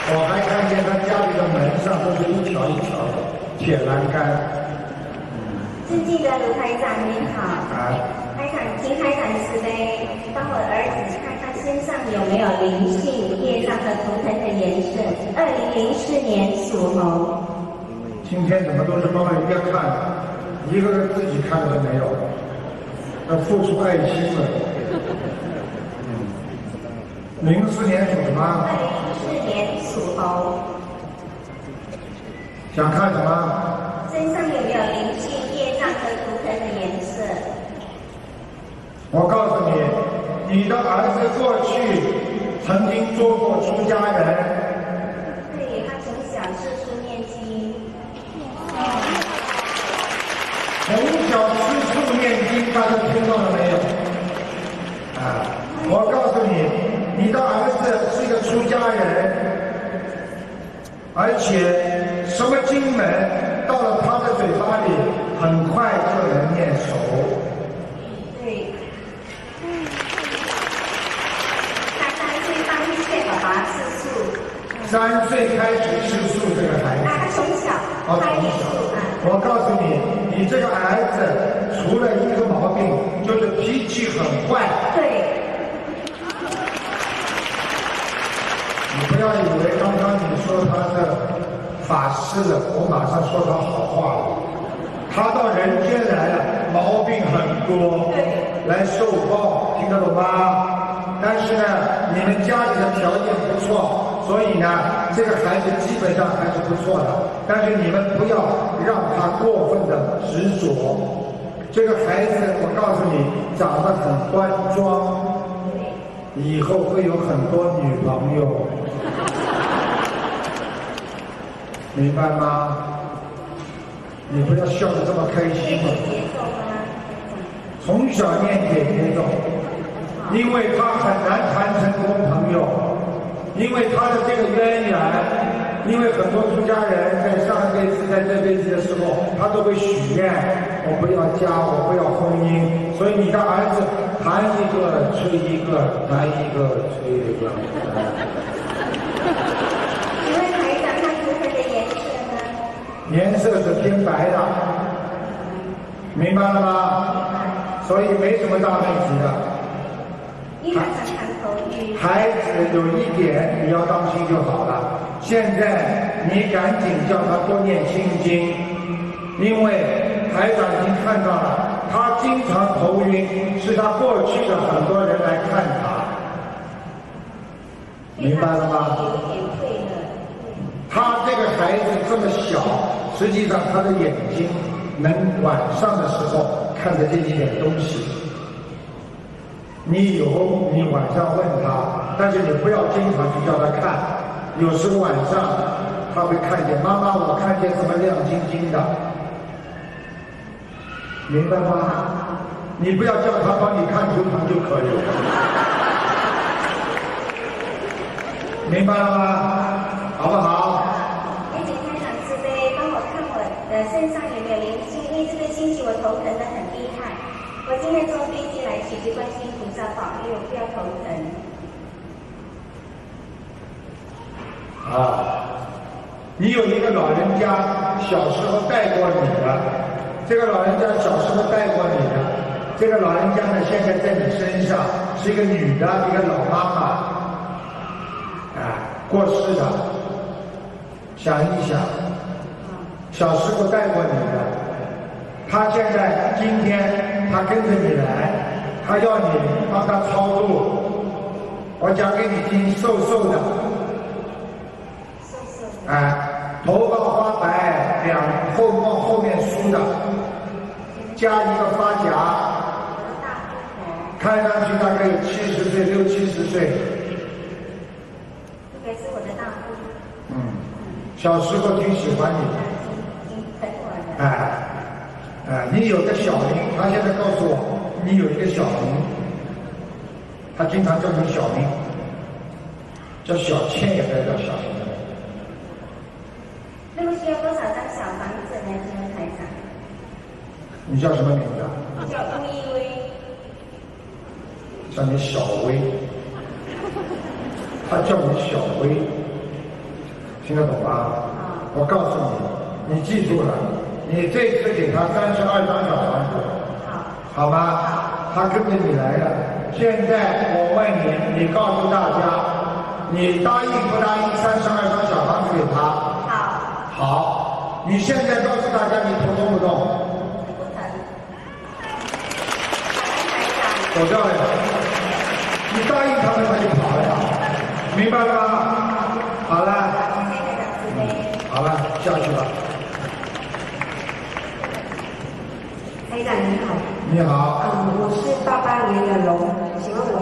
我还看见他家里的门上都是一条一条的铁栏杆。 尊敬的卢台长您好，台长，请台长慈悲，帮我儿子看看身上有没有灵性、业障和图腾的颜色。2004年属猴。 今天怎么都是帮人家看，一个人自己看都没有，要付出爱心了。04年属什么 ？2004年属猴。 想看什么？ 身上有没有灵性、业障和图腾的颜色？ 我告诉你，你的儿子过去曾经做过出家人。 对，他从小四处念经。 从小四处念经，大家听到了没有？我告诉你，你的儿子是一个出家人，而且什么经文到了他的嘴巴里，很快就能念熟。 对。他3岁当谢爸爸吃素。 3岁开始吃素，这个孩子。 他从小开始素。 我告诉你，你这个儿子除了一个毛病，就是脾气很坏。 对。 你不要以为刚刚你说他是法师了，我马上说他好话了。他到人间来了，毛病很多，来受报，听得懂吗？但是呢，你们家里的条件不错，所以呢，这个孩子基本上还是不错的。但是你们不要让他过分的执着。这个孩子，我告诉你，长得很端庄，以后会有很多女朋友。明白吗？你不要笑得这么开心嘛。从小念姐姐咒，因为他很难谈成功朋友，因为他的这个渊源，因为很多出家人在上辈子、在这辈子的时候，他都会许愿，我不要家，我不要婚姻，所以你的儿子谈一个吹一个，谈一个吹一个。颜色是偏白的，明白了吗？所以没什么大问题的。孩子有一点你要当心就好了。现在你赶紧叫他多念心经，因为台长已经看到了，他经常头晕，是他过去的很多人来看他，明白了吗？他这个孩子这么小，实际上他的眼睛能晚上的时候看得见一点东西。你晚上问他，但是你不要经常去叫他看。有时候晚上他会看见妈妈，我看见什么亮晶晶的，明白吗？你不要叫他帮你看图腾就可以了，明白了吗？好不好？ 也请台长慈悲帮我看我的身上有没有灵性，因为这个星期我头疼得很厉害。我今天坐飞机来，祈求观世音菩萨保佑，不要头疼。 你有一个老人家小时候带过你的，这个老人家小时候带过你的，这个老人家呢现在在你身上是一个女的，一个老妈妈，过世的。想一想，小时候带过你的，他现在今天他跟着你来，他要你帮他超度。我讲给你听，瘦瘦的，头发花白，往后面梳的，加一个发夹，看上去大概有70岁，60、70岁。 这个是我的大姑。 小时候挺喜欢你的，你有个小名，他现在告诉我你有一个小名，他经常叫你小名，叫小倩也不要叫小名。 那么需要多少张小房子呢？请问台长。 你叫什么名字？ 叫龚一薇。 叫你小薇，他叫你小薇。 听得懂吗？我告诉你，你记住了，你这次给他32张小房子，好吗？他跟着你来了。现在我问你，你告诉大家，你答应不答应32张小房子给他？ 好。 好，你现在告诉大家，你头动不动？ 不疼。 走掉了。你答应他们，他就跑了呀，明白了吗？好了。好了，下去吧。 台长你好。 你好。 我是88年的龙，请问我